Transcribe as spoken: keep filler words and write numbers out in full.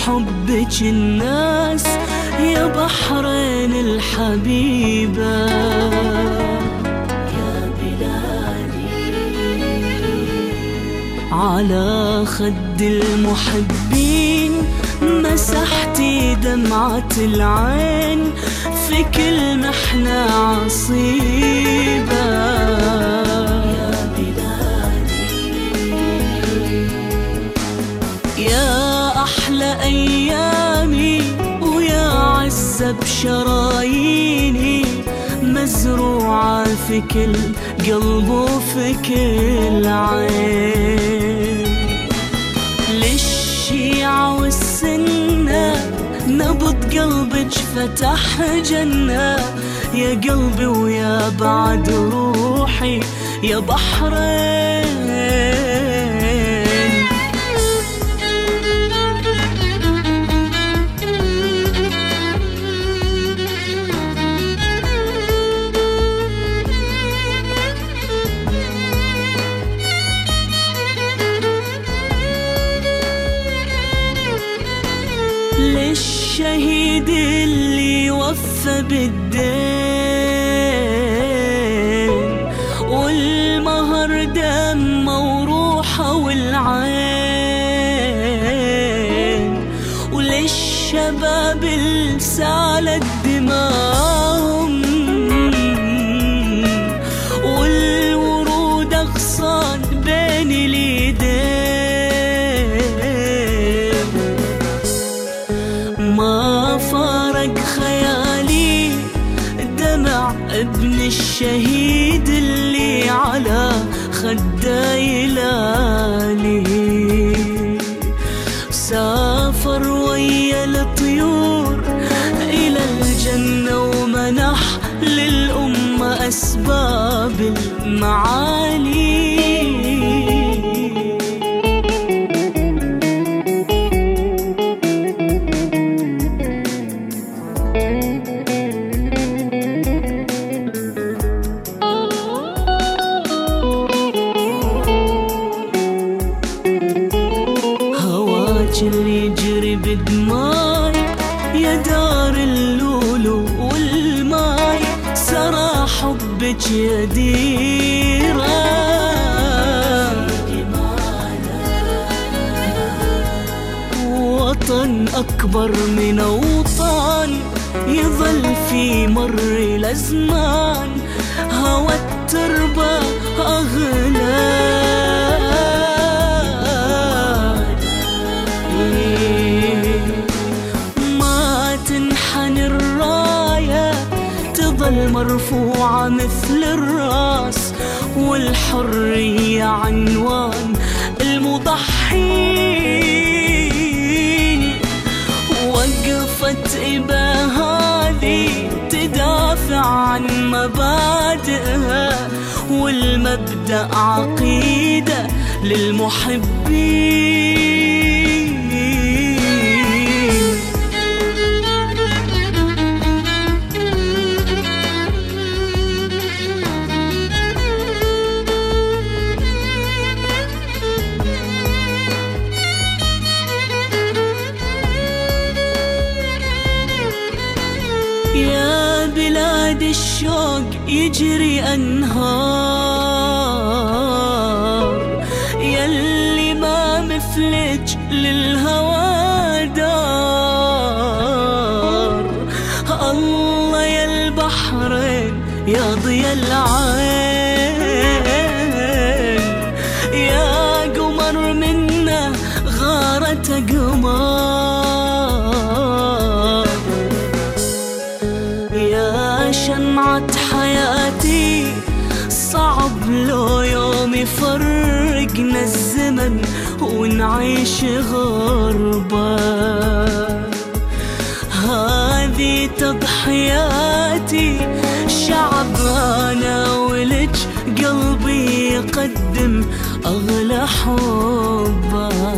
حبك الناس يا بحرين الحبيبة يا بلادي. على خد المحبين مسحتي دمعة العين في كل محنة عصيبة يا بلادي. يا أحلى أيامي ويا عزة بشراييني مزروعة في كل قلب وفي كل عين. للشيعة والسنة نبض قلبك فتح جنة يا قلبي ويا بعد روحي يا بحرين. للشهيد اللي وفى بالدين والمهر دمه وروحه والعين. وللشباب اللي سالت دماهم والورود أغصان بين اليدين. ما فارق خيالي دمع ابن الشهيد اللي على خده يلالي. سافر ويا الطيور إلى الجنة ومنح للأمة أسباب المعالي. اللي يجري بدماي يا دار اللولو والماي سرى حبك يا ديرة. وطن أكبر من أوطان يظل في مر الأزمان هوى التربة أغلى. ما تنحن الراية تظل مرفوعة مثل الراس والحرية عنوان المضحين. وقفت إبا هذه تدافع عن مبادئها والمبدأ عقيدة للمحبين. يا بلاد الشوق يجري أنهار يلي ما مثلك للهوى دار. الله يا البحرين يا ضيا العين يا قمر منه غارة قمار. يا شمعة حياتي صعب لو يوم يفرقنا الزمن ونعيش غربة. هذه تضحياتي شعب أنا ولج قلبي يقدم أغلى حبه.